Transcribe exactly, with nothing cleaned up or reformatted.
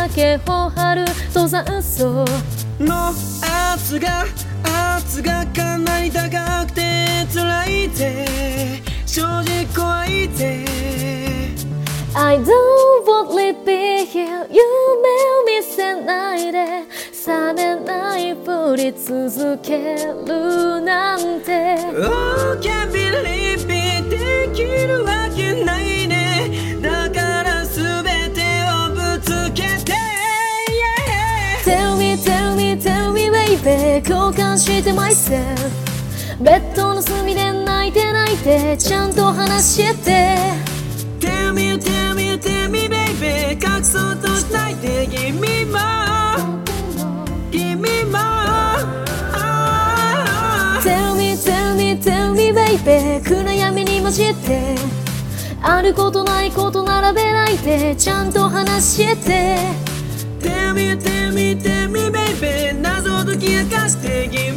けを張る登山層の圧が圧がかなり高くて辛いぜ正直怖いぜ I don't want to be here 夢を見せないで覚めないふり続けるなんて Oh can't believe it できるわけないねだから全てをぶつけて、yeah. Tell me tell me tell me baby 交換して myself ベッドの隅で泣いて泣いてちゃんと話して Tell me tell me tell me baby 隠そうとしないで Give me more Give me more Tell me tell me tell me baby 暗闇に混じってあることないこと並べないでちゃんと話して Tell me tell me tell me baby 謎を解き明かして